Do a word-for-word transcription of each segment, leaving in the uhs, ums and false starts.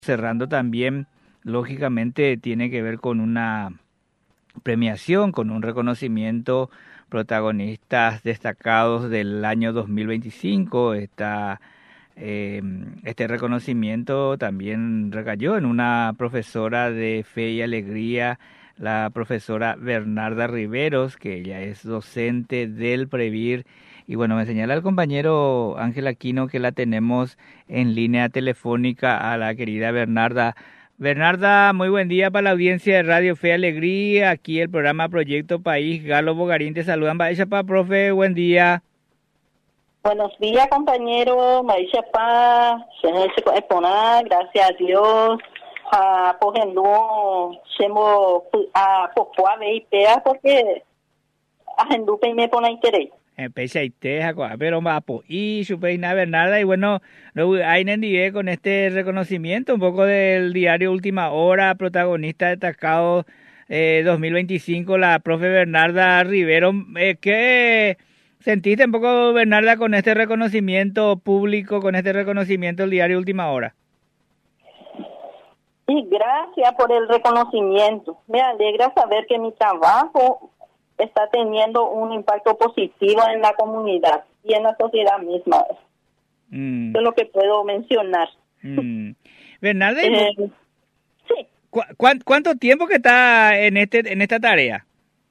cerrando también, lógicamente, tiene que ver con una premiación, con un reconocimiento, protagonistas destacados del año dos mil veinticinco. Esta, eh, este reconocimiento también recayó en una profesora de Fe y Alegría, la profesora Bernarda Riveros, que ella es docente del Previr. Y bueno, me señala el compañero Ángel Aquino que la tenemos en línea telefónica a la querida Bernarda. Bernarda, muy buen día para la audiencia de Radio Fe y Alegría. Aquí el programa Proyecto País. Galo Bogarín te saludan. Baisha pa, profe, buen día. Buenos días, compañero. Maisha pa, gracias a Dios. A Pojendú, Shemo, a Popoa, Veipea, porque a Gendupe me pone interés. Empecé a pero mapo y Supeina Bernarda, y bueno, hay en con este reconocimiento un poco del diario Última Hora, protagonista destacado eh, dos mil veinticinco, la profe Bernarda Rivero. Eh, ¿Qué sentiste un poco, Bernarda, con este reconocimiento público, con este reconocimiento del diario Última Hora? Sí, gracias por el reconocimiento. Me alegra saber que mi trabajo está teniendo un impacto positivo en la comunidad y en la sociedad misma. Mm. Eso es lo que puedo mencionar. Mm. Bernarda, eh, sí. ¿cu cu ¿cuánto tiempo que está en este en esta tarea?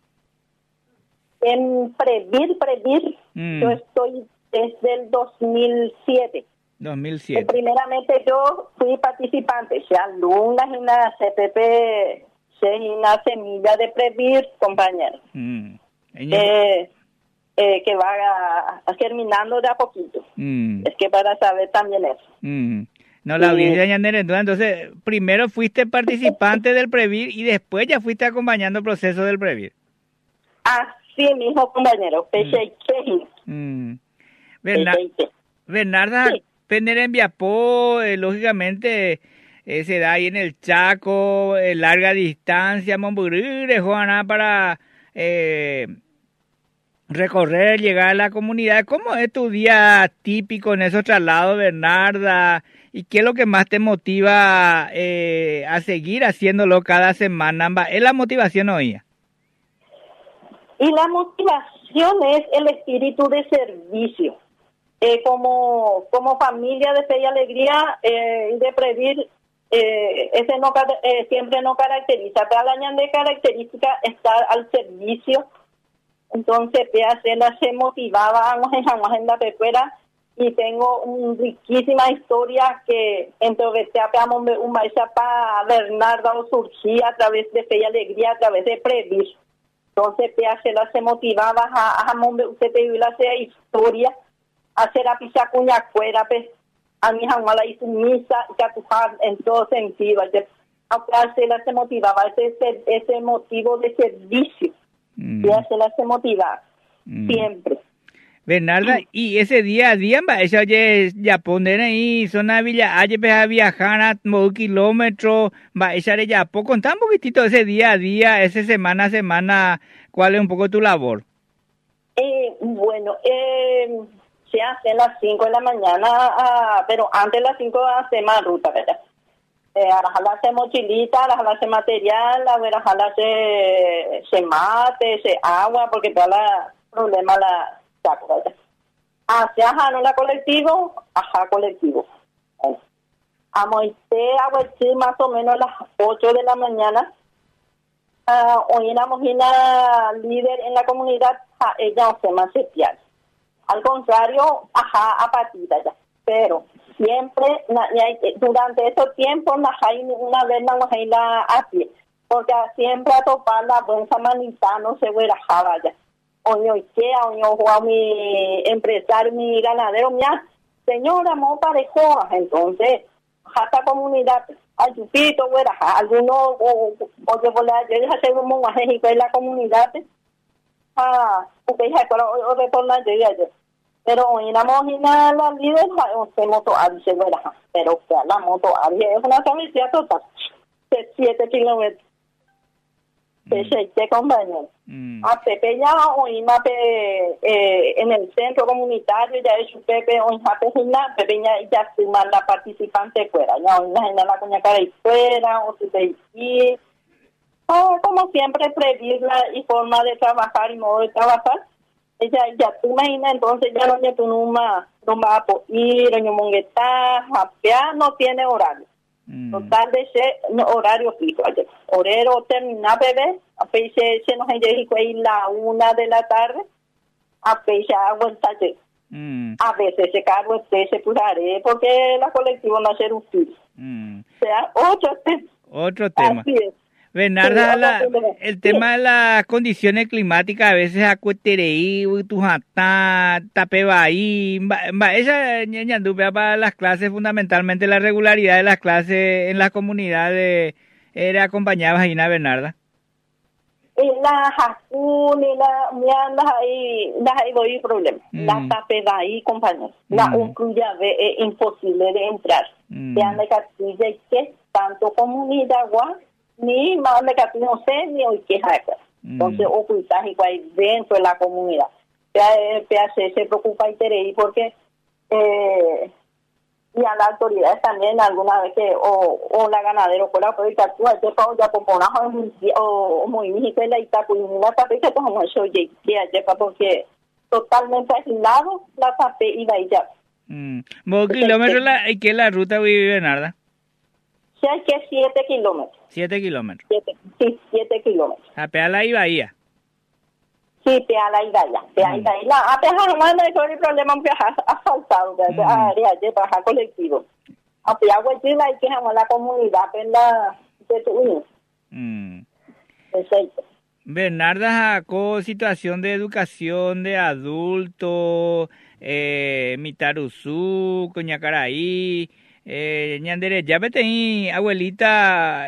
En Previr, Previr, mm. yo estoy desde el dos mil siete. dos mil siete. Eh, primeramente yo fui participante, ya alumna en la C P P, en la semilla de Previr, compañero. Mm. Eh, eh, que va a, a germinando de a poquito. Mm. Es que para saber también eso. Mm. No, la audiencia de Ñander, entonces, primero fuiste participante del Previr y después ya fuiste acompañando el proceso del Previr. Así mismo, compañero. Mm. Mm. Berna Bernarda, sí. Pender en Viapó, eh, lógicamente, eh, se da ahí en el Chaco, eh, larga distancia, Momburire, Juana, para eh, recorrer, llegar a la comunidad. ¿Cómo es tu día típico en esos traslados, Bernarda? ¿Y qué es lo que más te motiva eh, a seguir haciéndolo cada semana? ¿Es la motivación hoy? Y la motivación es el espíritu de servicio. Eh, como como familia de Fe y Alegría y eh, de Previr, eh, ese no eh, siempre no caracteriza. Cada año de característica estar al servicio. Entonces, Peacela se motivaba en la pecuera y tengo una riquísima historia que entroverté a un maíz para Bernarda o surgía a través de Fe y Alegría, a través de Previr. Entonces, Peacela se motivaba a a usted te la historia hacer a pichacuña cuera, pues a mi jamala y su misa y catujar en todo sentido. Aunque Arcela se motivaba, ese, ese, ese motivo de servicio, mm. y Arcela se motivaba, mm. siempre. Bernarda, mm. y ese día a día, ella ya ponen ahí, zona Villa, hay a viajar a un kilómetro, va ella ya poco, contá un poquitito ese día a día, ese semana a semana, ¿cuál es un poco tu labor? Eh, bueno, eh... se hace a las cinco de la mañana, uh, pero antes de las cinco hace más ruta, ¿verdad? Eh, a jalarse mochilita, a jalarse material, a ver, a jalarse se mate, se agua, porque todo el problema la saco, ¿verdad? Hacia ajá, no la colectivo, ajá, colectivo. Eh. A Moisés, a Huechí, más o menos a las ocho de la mañana, uh, hoy una mojina líder en la comunidad, a ella no se más sepial. Al contrario, ajá, apatita ya. Pero siempre, na, na, durante esos tiempos, na, una vez no hay la a pie. Porque siempre a topar la buen samaritano se huerajaba ya. Oño Ikea, oño Juan, mi empresario, mi ganadero, mía, señora, mo parejo. Entonces, hasta comunidad, al chupito, hueraja, algunos, o, o, yo voy a hacer un monje en la comunidad. Ah, porque ya, o retornar yo ya. Pero hoy la mojina la líder se moto avise, pero que la moto avise es una travesía total de siete kilómetros. Te compañero. Mm. A Pepe ya hoy mape eh, en el centro comunitario ya es Pepe hoy mape gimna Pepe ya ya se manda participante fuera ya hoy la la coña cara y fuera o si te y oh, como siempre prever la y forma de trabajar y modo de trabajar ella ya tú imaginas entonces ya no ya tú no más no va a poder ir no mongueta japea no tiene horario. Mm. Total de ese no, horario fijo. Horario termina bebé, a peche se nos llega ahí la una de la tarde, a peche agua el taller. Mm. A veces se cargo este se puraré porque la colectiva no hace un filo. Mm. O sea, otro tema. Otro tema. Así es. Bernarda, sí, la, el tema de las condiciones climáticas a veces acuetereí, tujatá, tapebaí, esa ñandupea para las clases, fundamentalmente la regularidad de las clases en las comunidades, era acompañada ahí, Bernarda. Y la jacún y la miandas ahí, las ahí doy problema. Mm. La tapebaí, compañeros. Mm. La uncluya es imposible de entrar. Mm. Ya me castilla y que tanto comunidad agua ni más de que no sé ni hoy que es entonces mm. ocultar y cuál dentro de la comunidad P H C se preocupa y tereí porque eh, y a las autoridades también alguna vez que o, o la ganadero fuera por el tatu ya para ya pomponajo o muy bien la itacuina tapé que como eso ya ya porque totalmente aislado la tapé y va ya mm. ¿Vos kilómetros la y que la ruta vive Bernarda? Sí, hay que siete kilómetros. Siete kilómetros. Siete, sí, siete kilómetros. A Peala y Bahía. Sí, Peala y Bahía. Peala y Bahía. A Peala no hay problema, porque ha faltado. A área de baja colectivo. A Peala hay que llamar la comunidad, pero la de tu hijo. Perfecto. Bernarda sacó situación de educación de adultos, eh, Mitaruzú, Coñacaraí. Eh, ñandere ya petei abuelita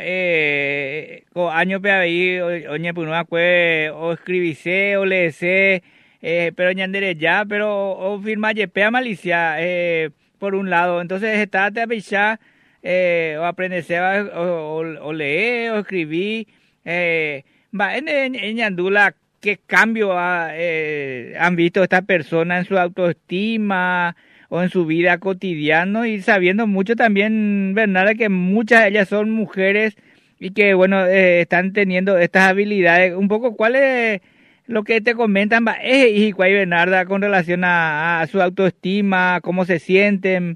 eh co año pe ahí oñe punua cue o escribise o leese eh pero ñandere ya pero o firma yepea malicia eh por un lado entonces está te apicha eh o aprenderse o, o, o leer o escribir eh va en, en, en ñandula qué cambio ha, eh, han visto estas personas en su autoestima o en su vida cotidiana y sabiendo mucho también, Bernarda, que muchas de ellas son mujeres y que, bueno, eh, están teniendo estas habilidades. Un poco, ¿cuál es lo que te comentan? Es y cuál Bernarda con relación a, a su autoestima, cómo se sienten.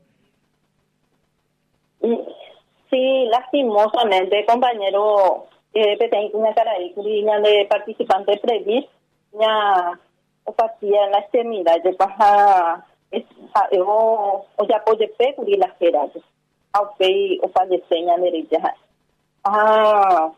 Sí, lastimosamente, compañero, eh, tengo una característica de participante previsto, ya o partía en la extremidad de baja eu o já pode pegar las quedas ao pei o falecenya derecha ah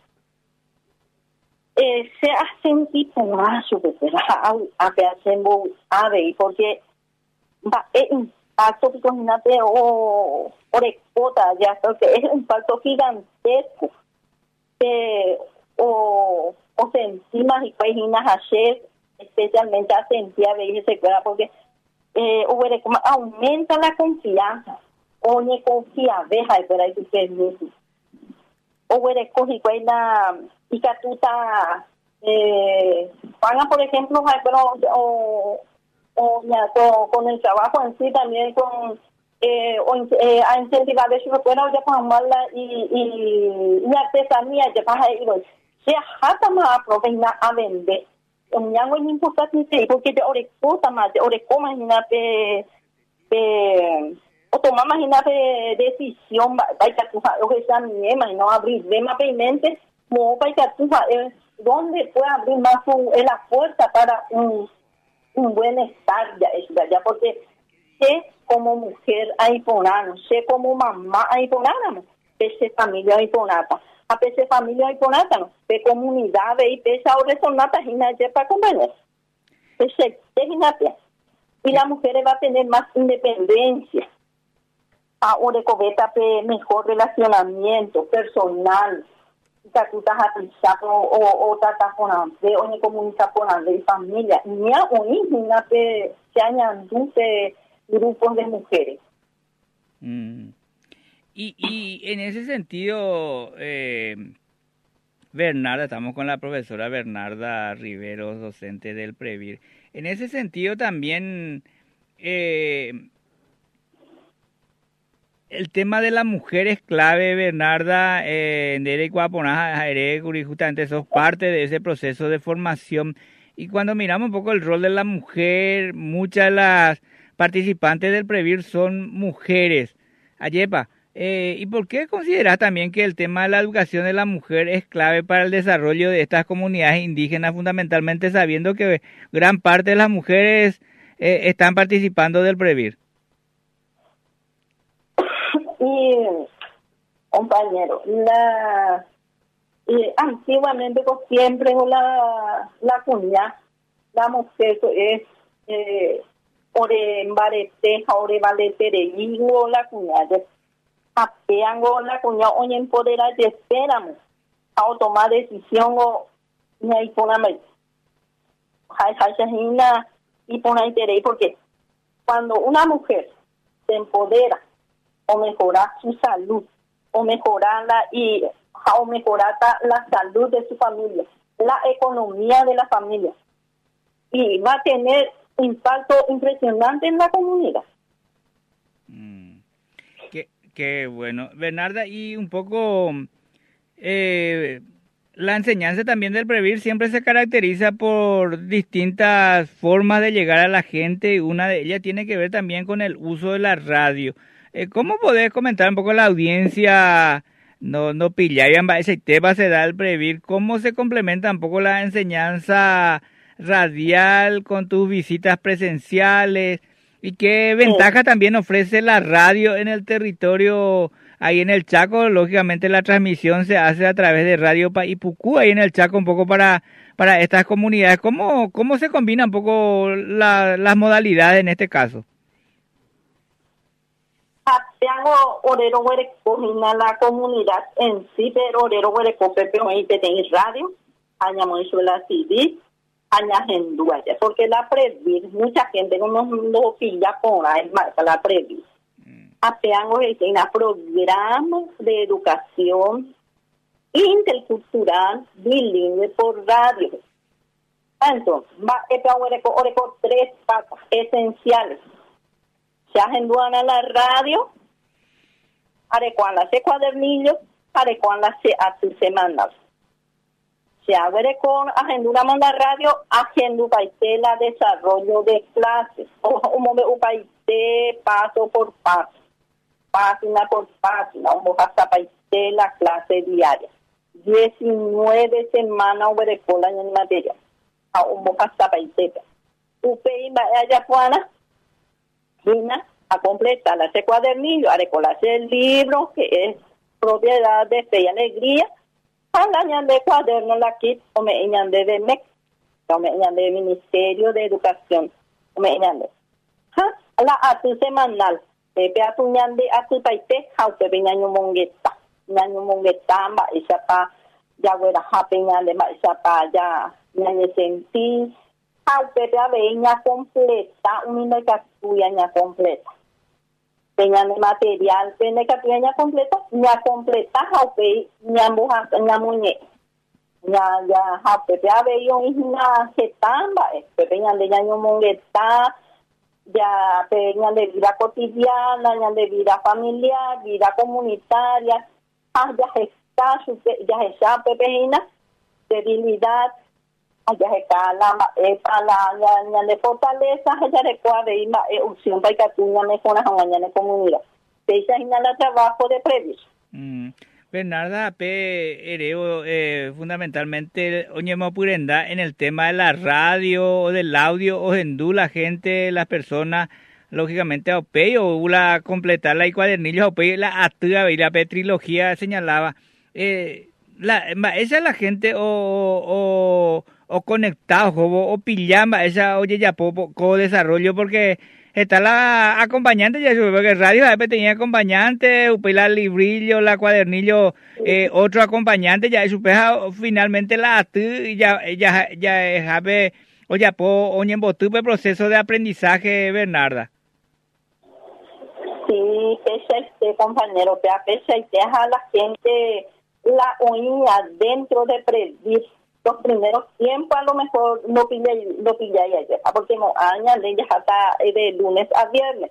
eh se hacen tipo más o que a a que hacemos a ver porque va es impacto que imagínate o o recota ya que es un impacto gigantesco que o o se encima y pues hacer especialmente a sentir a veces se queda porque eh o como aumenta la confianza o ni confía deja pero hay que ser eso o eres cogi pues la y que tú está eh van por ejemplo pero o o ya con, con el trabajo en sí también con eh o eh, a incentivar eso pero ya con mala y y y artesanía ya para ir se hasta más aprovecha a vender un yango es importante porque de orecota más de orecoma imagínate de o tomar imagínate decisión vai que tu o que sea mi ema y no abrir de más mente como vai que tu dónde puede abrir más un, la puerta para un un buen estar ya es ya porque sé como mujer hay ponano sé como mamá hay ponano ese familia hay ponata a pesar familia hay ponata de comunidad y pesa o resonata hina ya para compañeros ese imagínate y la mujer va a tener más independencia a una cobeta mejor relacionamiento personal tú estás a o o tratas con de o comunica con de familia ni a un hija que se añaden grupos de mujeres. Mm. Y, y en ese sentido, eh, Bernarda, estamos con la profesora Bernarda Riveros, docente del Previr. En ese sentido también eh, el tema de la mujer es clave, Bernarda. Eh, justamente sos parte de ese proceso de formación. Y cuando miramos un poco el rol de la mujer, muchas de las participantes del Previr son mujeres. Ayepa, eh, ¿y por qué consideras también que el tema de la educación de la mujer es clave para el desarrollo de estas comunidades indígenas, fundamentalmente sabiendo que gran parte de las mujeres eh, están participando del Previr? Y, compañero, la y antiguamente pues, siempre la, la comunidad, la mujer es eh, ore embareteja, ore valetereguigo, la comunidad, apeango la comunidad, oye empodera, te esperamos a tomar decisión o ni hay poname, hay hay y poner interés, porque cuando una mujer se empodera o mejorar su salud, o mejorarla y o mejorar la salud de su familia, la economía de la familia, y va a tener impacto impresionante en la comunidad. Mm. Qué, qué bueno. Bernarda, y un poco eh, la enseñanza también del Previr siempre se caracteriza por distintas formas de llegar a la gente, y una de ellas tiene que ver también con el uso de la radio. Eh, ¿Cómo podés comentar un poco a la audiencia, no no pillarían ese tema se da el Previr, cómo se complementa un poco la enseñanza radial con tus visitas presenciales y qué ventaja también ofrece la radio en el territorio ahí en el Chaco? Lógicamente la transmisión se hace a través de Radio Paipucú ahí en el Chaco un poco para para estas comunidades. ¿Cómo cómo se combina un poco la, las modalidades en este caso? Tengo orero huereco la comunidad en sí, pero orero huereco pepe hoy tenéis radio, aña muy la C D, aña gendúa, porque la Previr, mucha gente como no pilla por ahí, marca la Previr. Apeango en programas de educación intercultural bilingüe por radio. Entonces, va a huereco oreco tres patas esenciales. Se agenduan a la radio, adecuan las cuadernillos, adecuan las semanas. Se abre con agenduramos la radio, agendu paitela desarrollo de clases, o un paite paso por paso, página por página, un hasta paitela clase diaria. diecinueve semanas abre con la en materia, a un hasta paitela. Upei vaya puana, Gina, a completar ese cuadernillo, a recolarse el libro que es propiedad de Fe y Alegría, a la de cuaderno la kit, o me ñande de M E C, o me ñande de Ministerio de Educación, o me ñande. La atu semanal, pepe atu ñande atu paite, jau pepe ñaño mongueta, ñaño mongueta, ma isa pa, ya güera jape ñande, ma isa pa, ya ñañe sentí, jau pepe aveña completa, una catuya ña completa. Peña de material, peña catuya ña completa, ña completa, jau pepe ña moja, ña muñe. Ya, ya, jau pepe aveño ña jetamba, pepe ñande ñaño mongueta, ya peña de vida cotidiana, ña de vida familiar, vida comunitaria, ah, ya está, ya está, pepejina, debilidad, ya está la, esta, la, la, la de fortaleza, ya recuerda, y la opción para que tú no me pones a mañana en comunidad. Esa es el trabajo de previsto. Mm. Bernarda, pe ereo eh, fundamentalmente oñemo purenda en el tema de la radio o del audio o hendú la gente, las personas lógicamente a opey o la completar la cuadernillos a opey la atua y la pe trilogía señalaba eh, la esa es la gente o o o conectados o, o pillamba esa oye ya poco co desarrollo porque está la acompañante, ya porque radio a veces tenía acompañante, la librillo, la cuadernillo, eh, otro acompañante, ya su peja finalmente la atu, ya ya ya es habe o ya po oñe botupe proceso de aprendizaje, Bernarda. Sí, pese este compañero, que a pese a la gente la oía dentro de Previr. Los primeros tiempos a lo mejor no pillé, lo pillé ayer, porque no añade ya hasta de lunes a viernes.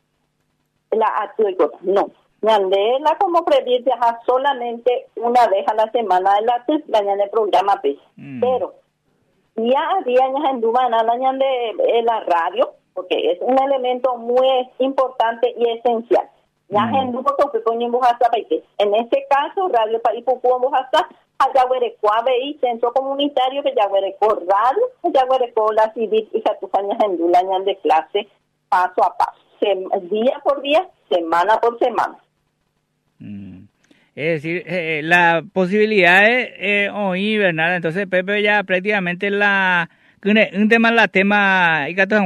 La atuico, no. Ñandela como Previr viaja solamente una vez a la semana de la mañana en el programa P. Mm. Pero ya había en Dumana de la radio, porque es un elemento muy importante y esencial. Ya en Dubo que coño en este caso Radio País Pucú en Bojasa, Ayahuereco A B I, Centro Comunitario de Ayahuereco Radio, Ayahuereco La Civil y Catufañas en Dulañan de clase paso a paso, Sem- día por día, semana por semana. Mm. Es decir, eh, la posibilidad de eh, oír, ¿verdad? Entonces Pepe ya prácticamente la un tema la tema y que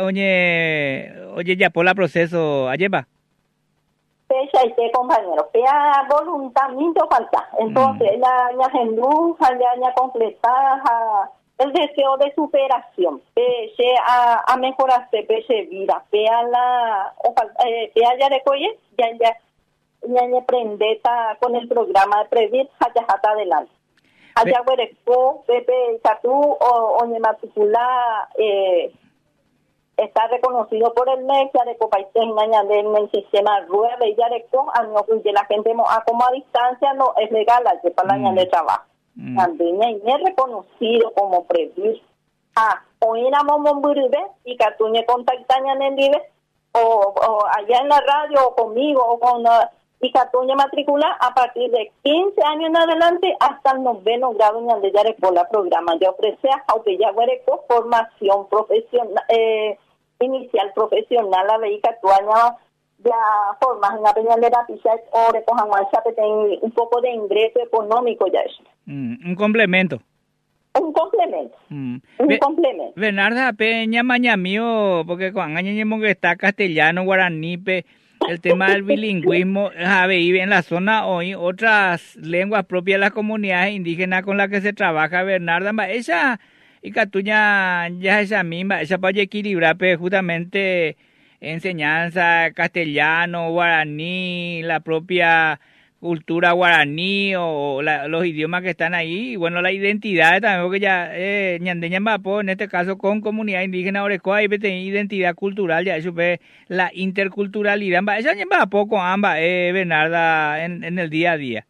oye oye ya por la proceso ayepa. Pecha y te compañero, pea voluntad minto falta. Entonces mm. la ña gendú, ya ña completar el deseo de superación, peche a, a mejorarse, peche vida, pea la o eh, pea ya recoye, ya ya ña prendeta con el programa de Previr, haya hasta adelante. Allá huereco, Pepe Catú o Oñe Matricula eh, está reconocido por el M E C, Yareco Paisén, en el sistema rueda de Yareco, a no que la gente a como a distancia no es legal, al que para la de trabajo. También es reconocido como Previr. Ah, o ir a Momburibe y Catuñe contactaña en el Vive, o, o allá en la radio, o conmigo, o con... Uh, y Catuña matricula a partir de quince años en adelante hasta el noveno grado en el Yareco, la programa de ofrece a Yaguareco formación profesional, eh, inicial profesional, a ver Catuña ya formas en la peña de la pizza o recojan un poco de ingreso económico ya eso. Mm, un complemento. Un complemento. Mm. Un Be- complemento. Bernarda Peña Mañamío, porque cuando añadimos que está castellano, guaraní, pe, el tema del bilingüismo, a ver, en la zona hoy otras lenguas propias de las comunidades indígenas con las que se trabaja, Bernarda, esa y Catuña ya esa misma, esa para equilibrar justamente enseñanza castellano, guaraní, la propia cultura guaraní o la, los idiomas que están ahí, y bueno, la identidad también, porque ya eh, Ñandeña Mapo, en este caso con comunidad indígena Orecoa, ahí tiene identidad cultural, ya eso ve la interculturalidad, esa Ñamba poco ambas, eh, Bernarda, en, en el día a día.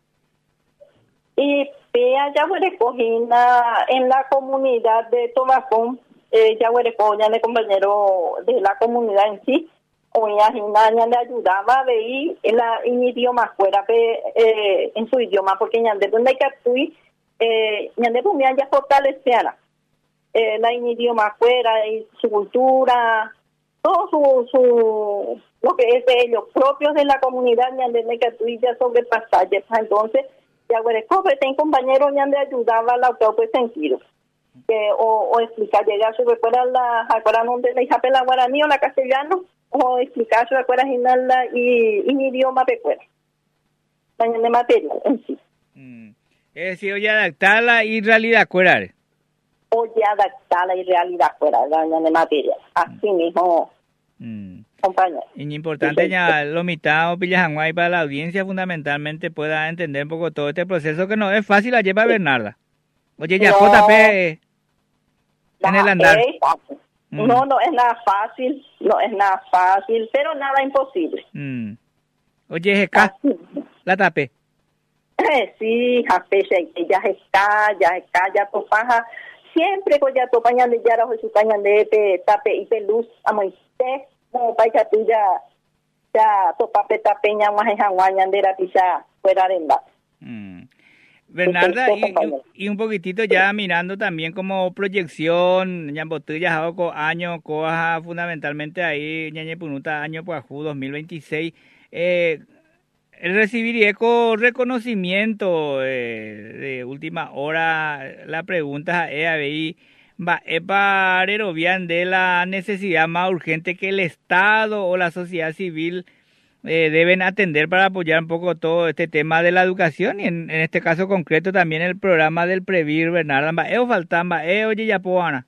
Y pea ya Orecoa en la comunidad de Tomacón, eh, ya Orecoa, ya de compañero de la comunidad en sí, Oña Ginaña le ayudaba a ver en, la, en idioma fuera, eh, en su idioma, porque ñande donde hay que actuar, eh, ñande pues ya fortaleciera eh, la en idioma fuera, y su cultura, todo su, su, lo que es de ellos, propios de la comunidad, ñande hay que actuar ya sobre pasajes. Entonces, ya huereco, pues ten compañero ñande ayudaba a la pues sentido. Que, o, o explicar, llegar sobre fuera la, acuerdan donde la hija la guaraní o la castellano, o explicar sobre fuera y en idioma pecuera, de material en sí. Mm. Es decir, oye, adaptarla y realidad cuerar. Oye, adaptarla y realidad fuera de material. Así mm. mismo, mm. compañero. Y importante sí, ya sí. Lo mitad o Pillajanguay para la audiencia fundamentalmente pueda entender un poco todo este proceso que no es fácil a llevar sí. Bernarda. Oye, ya no. J P en el andar. Mm. No, no es nada fácil, no es nada fácil, pero nada imposible. Mm. Oye, Jeca, la tapé. Eh, sí, Jape, ya está, ya está, ya topaja. Siempre con ya topañan de yara o su cañan de tape y peluz a Moisés, como paisa tuya, ya topape tapeña más en Janguañan de la pisa fuera de envase. Mm. Bernarda, y, y un poquitito ya mirando también como proyección, Ñambotilla, Jaoco, año, Coaja, fundamentalmente ahí, Ñañe Punuta, año Puajú dos mil veintiséis, eh, recibiría con reconocimiento eh, de última hora, la pregunta es ahí, va, es para de la necesidad más urgente que el Estado o la sociedad civil Eh, deben atender para apoyar un poco todo este tema de la educación y en, en este caso concreto también el programa del Previr, Bernarda. ¿Eo faltamba? ¿Eo oye ya poana?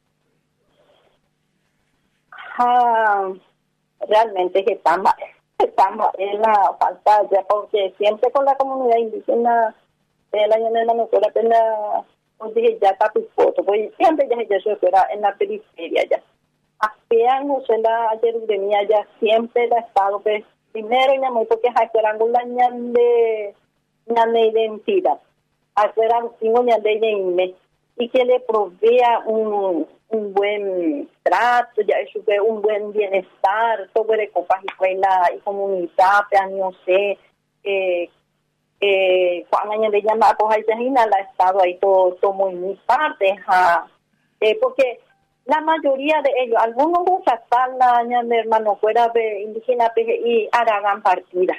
Ah, realmente que estamos, estamos en la falta ya porque siempre con la comunidad indígena la ñande no fuera pena, dije ya está tu foto, pues siempre ya ya se fuera en la periferia ya. Apean no se la ayer de mí ya siempre la estado pues primero ya muy porque fueran la ñande ñande identidad. Fueran cinco ñande de y que le provea un un buen trato, ya eso que un buen bienestar sobre copas y escuela y comunidad, no sé, eh, eh, cuando le llama a coger la estado ahí todo, todo muy mi parte, ja, eh, porque la mayoría de ellos, algunos usan la de hermano fuera de indígena y harán partidas.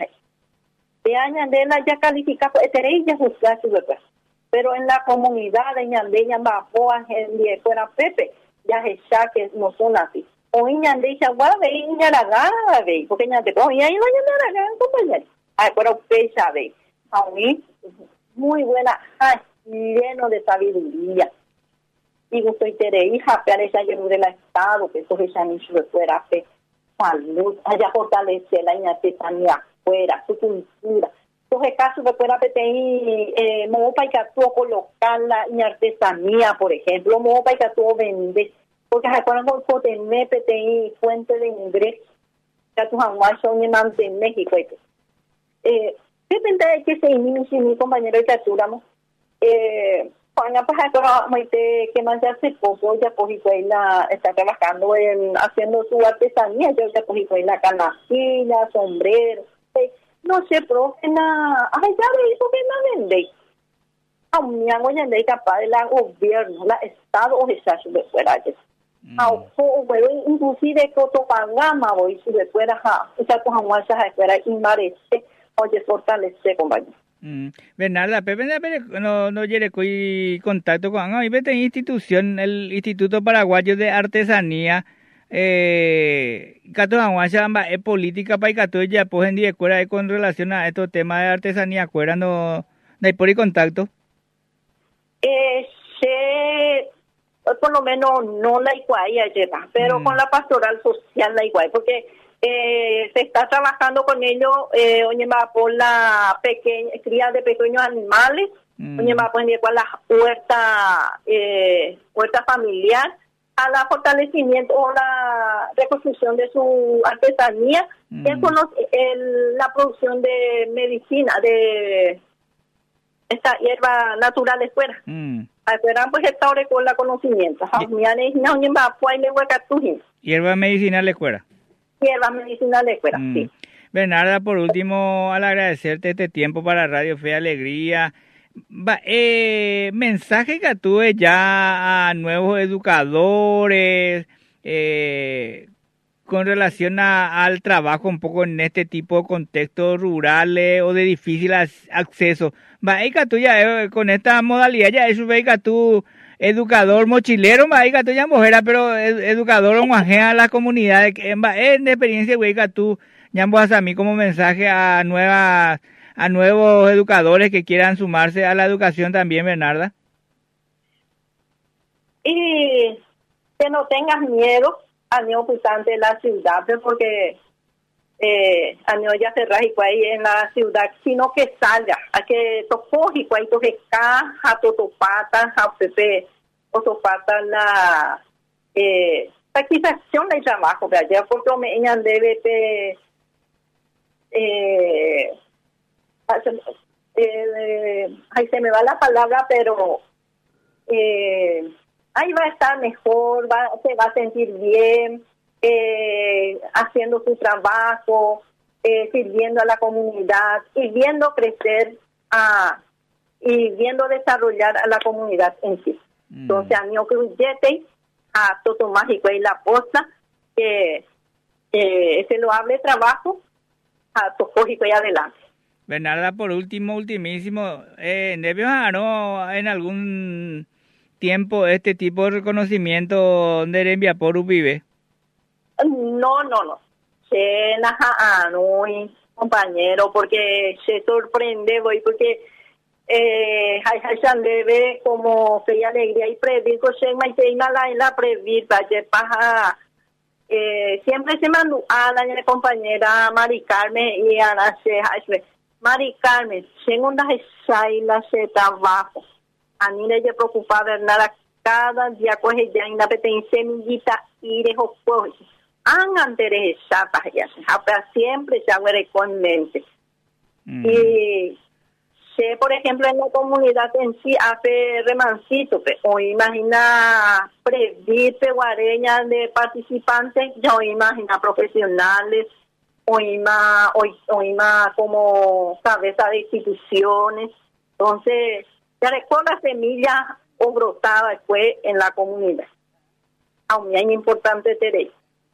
De años de la ya califica, pues ella juzgar su bebé. Pero en la comunidad de Ñandeña, Bajoa, Gente, fuera Pepe, ya es ya que no son así. O Ñandeña, guarda, y Ñaragá, porque Ñandeña, y ahí no Ñaragá, compañero. Ay, pero usted sabe, a mí, muy buena, ay, lleno de sabiduría. Y gusto y tere, hija, pero esa yo del Estado, que eso es ya ni su fuera, salud, allá fortalecer la artesanía afuera, su cultura. Entonces, caso de fuera P T I, eh, Mopa y Catúo colocarla en artesanía, por ejemplo, Mopa y Catúo vende, porque se acuerdan con tener P T I, fuente de ingreso, Catúo Jaguar son en México. Eh, depende de que se inicie mi compañero de Catúramo, eh, cuando pues ahora que más ya hace poco, ya cogí la, está trabajando en, haciendo su artesanía, yo ya cogí la canastilla, sombrero, eh, no sé, pero en la, ay, ya veis, porque no vende. A un miango ya vende capaz de la gobierno, la Estado o esa sube fuera. A ojo, pero inclusive Cotopangama voy sube fuera, ja, esa cosa más se fuera y marece, oye, fortalece, compañero. Mm. Bernarda, Pepe, no, no llegué con contacto con ah, esta institución, el Instituto Paraguayo de Artesanía, eh, Cato Aguacha es política para Cato ya pues en día con relación a estos temas de artesanía, ¿cuera no, no hay por ahí contacto? Eh, se, por lo menos no la igual lleva, pero mm. con la pastoral social la igual, porque Eh, se está trabajando con ellos, eh, oye, va por la pequeña cría de pequeños animales, mm. oye, va por la huerta, eh, huerta familiar, a la fortalecimiento o la reconstrucción de su artesanía, mm. es con los, el, la producción de medicina, de esta hierba natural de fuera. Mm. Afuera, pues, está ahora con la conocimiento. Hierba medicinal de fuera. Hierba medicinal de fuera, mm. sí. Bernarda, por último, al agradecerte este tiempo para Radio Fe y Alegría, va, eh, mensaje que tuve ya a nuevos educadores eh, con relación a, al trabajo un poco en este tipo de contextos rurales o de difícil acceso. Va, y que tú ya eh, con esta modalidad ya eso ve que tú educador mochilero, va, y que tú ya mujer, pero educador homogéneo a las comunidades, va, en experiencia, güey, que tú ya vas a mí como mensaje a nuevas a nuevos educadores que quieran sumarse a la educación también, Bernarda. Y que no tengas miedo a no pisante de la ciudad, porque eh, a no ya cerrar y ahí en la ciudad, sino que salga, a que tocó y ahí toque caja, totopata, a pepe, totopata la eh, satisfacción del trabajo, ya porque me ella debe te eh, eh, ahí se me va la palabra, pero eh, ahí va a estar mejor, va, se va a sentir bien, eh, haciendo su trabajo, eh, sirviendo a la comunidad y viendo crecer a, y viendo desarrollar a la comunidad en sí. Mm. Entonces, a mí que a Toto Mágico y la posta, que eh, ese loable trabajo a Tocógico y adelante. Bernarda, por último, ultimísimo, eh, ¿debió no en algún tiempo este tipo de reconocimiento donde en Viaporu vive? No, no, no. Se naja no, compañero, porque se sorprende, voy, porque eh, hay hay debe como fe y alegría y previr, que se mantiene la la previr, vaya paja. Eh, siempre se mandó a la compañera Mari Carmen y a la Mari Carmen, tengo unas esailas de trabajo. A mí le preocupaba nada cada día coge ya en la semillita y de coge. Hagan de zapas ya, siempre se abre con mente. Mm. Y sé, por ejemplo, en la comunidad en sí hace remancito, o imagina previpe guareña de participantes, ya o imagina profesionales, o ima, o, o ima como cabeza de instituciones. Entonces, ya recuerdo la semilla o brotada después en la comunidad. Aún es importante tener.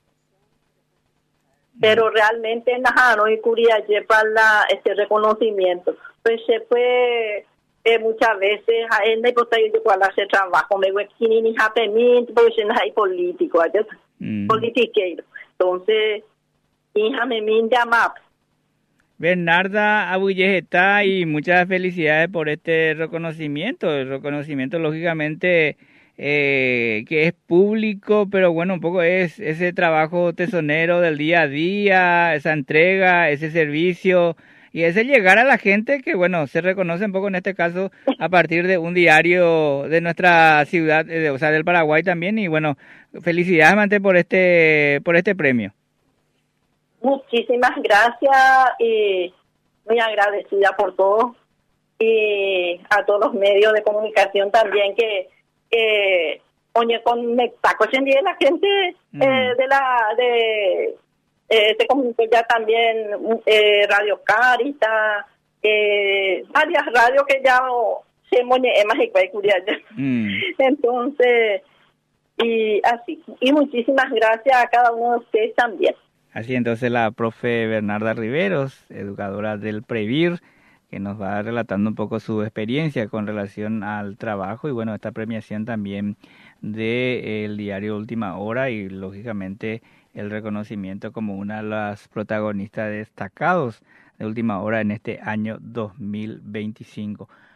Pero realmente nada, no hay curia para este reconocimiento. Pues se fue eh, muchas veces a él no puede ir a hacer trabajo, me voy a ni japemint, porque no hay político, mm. politiqueiro. Entonces, hija me minda map. Bernarda Abuyejeta, y muchas felicidades por este reconocimiento. El reconocimiento, lógicamente, eh, que es público, pero bueno, un poco es ese trabajo tesonero del día a día, esa entrega, ese servicio y ese llegar a la gente que, bueno, se reconoce un poco en este caso a partir de un diario de nuestra ciudad, eh, o sea, del Paraguay también. Y bueno, felicidades, Mante, por este, por este premio. Muchísimas gracias y muy agradecida por todo y a todos los medios de comunicación también que eh, oye conectar con la gente mm. eh, de la de eh, se comunicó ya también eh, Radio Carita, eh, varias radios que ya se moñe más y mm. Entonces y así y muchísimas gracias a cada uno de ustedes también. Así entonces la profe Bernarda Riveros, educadora del Previr, que nos va relatando un poco su experiencia con relación al trabajo y bueno, esta premiación también del diario Última Hora y lógicamente el reconocimiento como una de las protagonistas destacados de Última Hora en este año dos mil veinticinco.